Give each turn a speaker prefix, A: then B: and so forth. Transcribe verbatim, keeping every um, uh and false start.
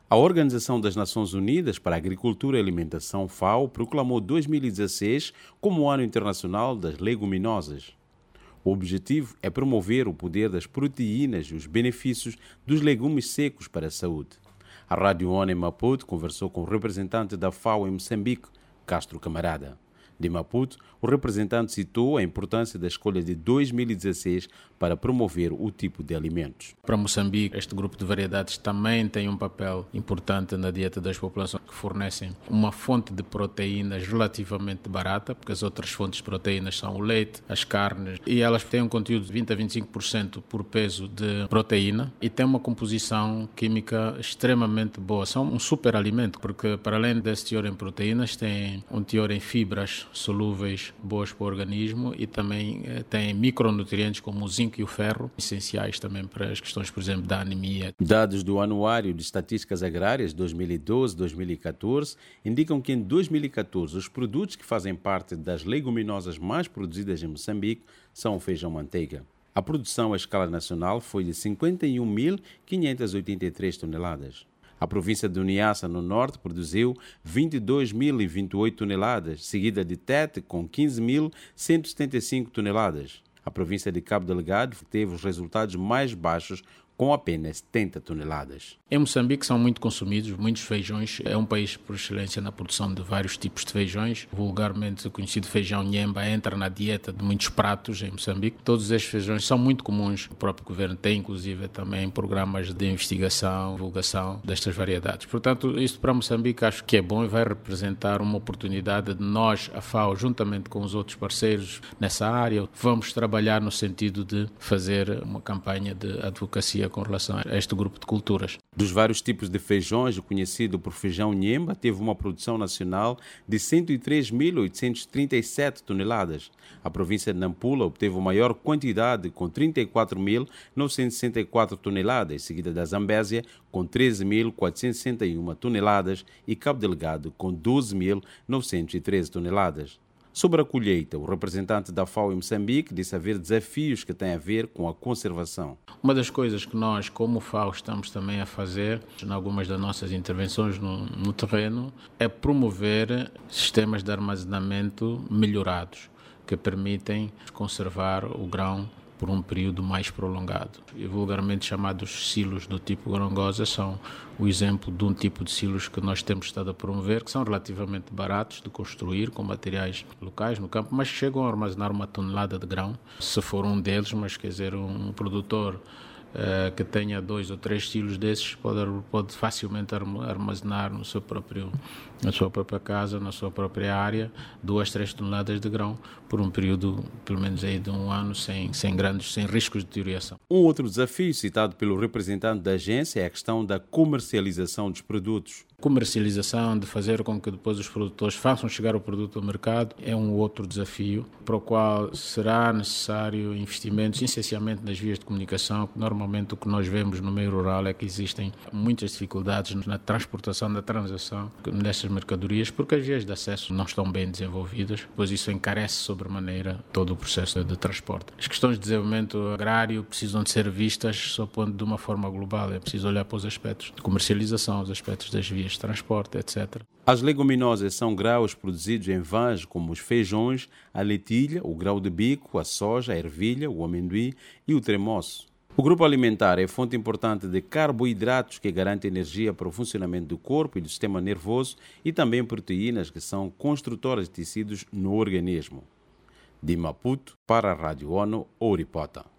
A: A Organização das Nações Unidas para a Agricultura e Alimentação, FAO, proclamou dois mil e dezesseis como o Ano Internacional das Leguminosas. O objetivo é promover o poder das proteínas e os benefícios dos legumes secos para a saúde. A Rádio ONU em Maputo conversou com o representante da FAO em Moçambique, Castro Camarada. De Maputo, o representante citou a importância da escolha de dois mil e dezesseis para promover o tipo de alimentos.
B: Para Moçambique, este grupo de variedades também tem um papel importante na dieta das populações, que fornecem uma fonte de proteínas relativamente barata, porque as outras fontes de proteínas são o leite, as carnes, e elas têm um conteúdo de vinte a vinte e cinco por cento por peso de proteína e têm uma composição química extremamente boa. São um super alimento, porque para além desse teor em proteínas, têm um teor em fibras solúveis boas para o organismo e também eh, têm micronutrientes como o zinco e o ferro, essenciais também para as questões, por exemplo, da anemia.
A: Dados do Anuário de Estatísticas Agrárias dois mil e doze a dois mil e catorze indicam que em dois mil e catorze os produtos que fazem parte das leguminosas mais produzidas em Moçambique são o feijão-manteiga. A produção à escala nacional foi de cinquenta e um mil quinhentas e oitenta e três toneladas. A província de Niassa, no norte, produziu vinte e dois mil e vinte e oito toneladas, seguida de Tete, com quinze mil cento e setenta e cinco toneladas. A província de Cabo Delgado teve os resultados mais baixos, com apenas setenta toneladas.
B: Em Moçambique são muito consumidos muitos feijões. É um país por excelência na produção de vários tipos de feijões. Vulgarmente conhecido feijão nhemba entra na dieta de muitos pratos em Moçambique. Todos estes feijões são muito comuns. O próprio governo tem, inclusive, também programas de investigação, divulgação destas variedades. Portanto, isto para Moçambique acho que é bom e vai representar uma oportunidade de nós, a FAO, juntamente com os outros parceiros nessa área, vamos trabalhar no sentido de fazer uma campanha de advocacia com relação a este grupo de culturas.
A: Dos vários tipos de feijões, o conhecido por feijão nhemba teve uma produção nacional de cento e três mil oitocentas e trinta e sete toneladas. A província de Nampula obteve a maior quantidade, com trinta e quatro mil novecentas e sessenta e quatro toneladas, seguida da Zambésia, com treze mil quatrocentas e sessenta e uma toneladas, e Cabo Delgado, com doze mil novecentas e treze toneladas. Sobre a colheita, o representante da FAO em Moçambique disse haver desafios que têm a ver com a conservação.
B: Uma das coisas que nós, como FAO, estamos também a fazer, em algumas das nossas intervenções no, no terreno, é promover sistemas de armazenamento melhorados, que permitem conservar o grão por um período mais prolongado. E vulgarmente chamados silos do tipo Gorongosa são o exemplo de um tipo de silos que nós temos estado a promover, que são relativamente baratos de construir, com materiais locais no campo, mas chegam a armazenar uma tonelada de grão, se for um deles, mas quer dizer, um produtor Uh, que tenha dois ou três silos desses pode, pode facilmente armazenar no seu próprio, na sua própria casa, na sua própria área, duas, três toneladas de grão por um período, pelo menos aí de um ano, sem, sem grandes, sem riscos de deterioração.
A: Um outro desafio citado pelo representante da agência é a questão da comercialização dos produtos.
B: Comercialização, de fazer com que depois os produtores façam chegar o produto ao mercado, é um outro desafio para o qual será necessário investimentos, essencialmente nas vias de comunicação. Normalmente o que nós vemos no meio rural é que existem muitas dificuldades na transportação, na transação destas mercadorias, porque as vias de acesso não estão bem desenvolvidas, pois isso encarece sobremaneira todo o processo de transporte. As questões de desenvolvimento agrário precisam de ser vistas só pondo de uma forma global, é preciso olhar para os aspectos de comercialização, os aspectos das vias de transporte, etcétera.
A: As leguminosas são grãos produzidos em vãs, como os feijões, a lentilha, o grão de bico, a soja, a ervilha, o amendoim e o tremoço. O grupo alimentar é fonte importante de carboidratos que garante energia para o funcionamento do corpo e do sistema nervoso e também proteínas que são construtoras de tecidos no organismo. De Maputo, para a Rádio ONU, Ouripota.